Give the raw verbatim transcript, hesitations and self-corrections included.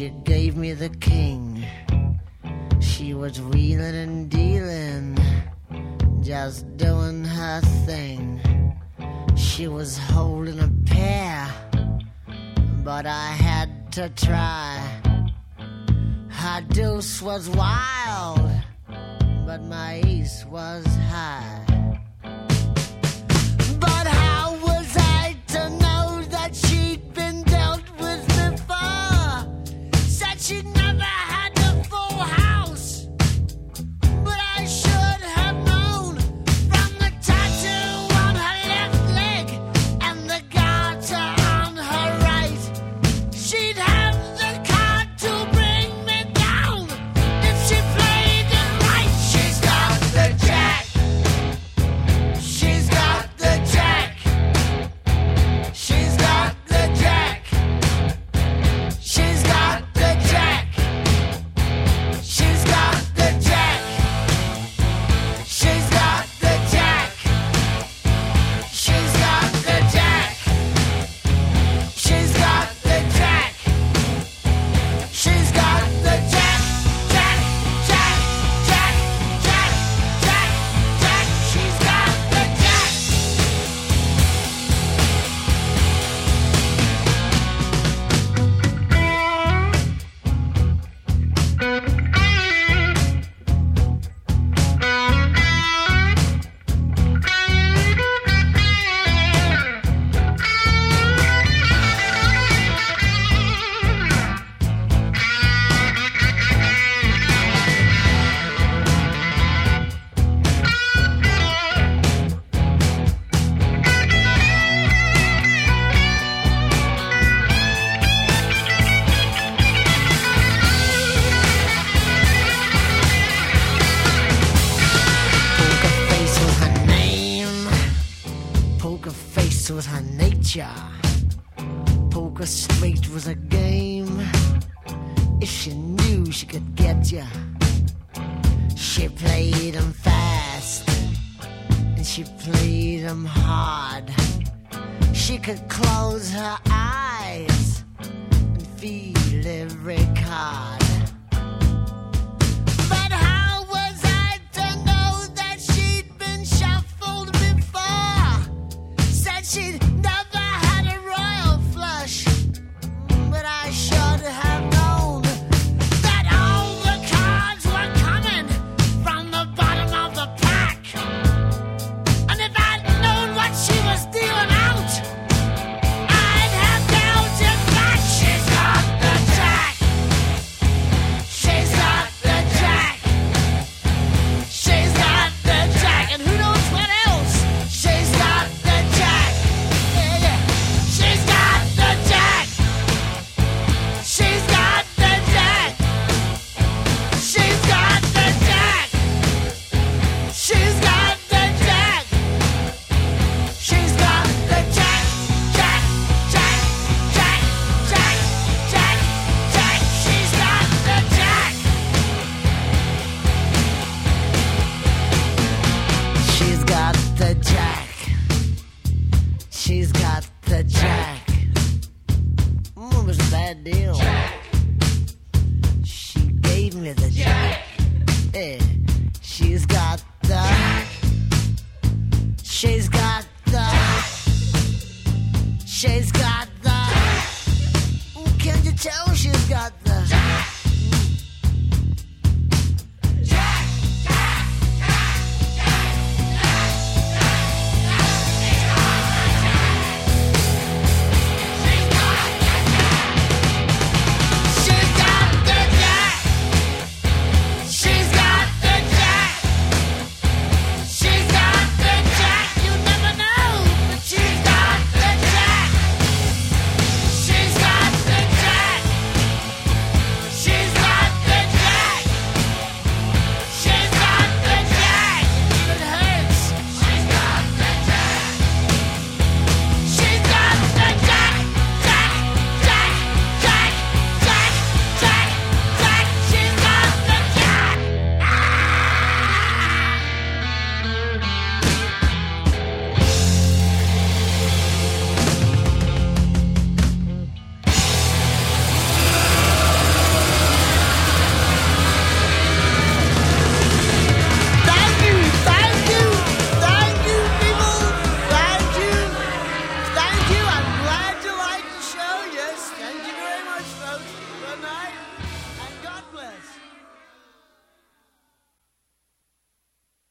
She gave me the king. She was wheeling and dealing, just doing her thing. She was holding a pair, but I had to try. Her deuce was wild, but my ace was high. But how was I to know that she'd been dealt with before? Said she'd never had a full house, but I should have known from the tattoo on her left leg and the garter on her right. She'd have the card to bring me down if she played it right. She's got the jack. She's got the jack. She's got the jack. She's got the jack. She's got the jack. She's got the jack. She's got the jack. She's got the jack. She's got the jack. Jack, jack, jack, jack, jack, jack. She's got the jack. Poker face was her name. Poker face was her nature. Poker straight was a game. If she knew she could get ya, she played 'em fast and she played 'em hard. She could close her eyes and feel every card. But how was I to know that she'd been shuffled before? Said she'd never had a royal flush, but I should have known that all the cards were coming from the bottom of the pack. And if I'd known what she was dealing out, I'd have dealt it back. She's got the jack. She's got the jack. She's got the jack. And who knows what else? She's got the jack. Yeah, yeah. She's got the jack. She's got the jack. She's got the jack. She's got the jack. She's got the jack. Jack, jack, jack, jack, jack, jack. She's got the jack. She's got the jack. She's got the jack. Mm, it was a bad deal. She gave me the jack. Yeah. She's got the. She's got the. She's got the. Ooh, can you tell she's got the?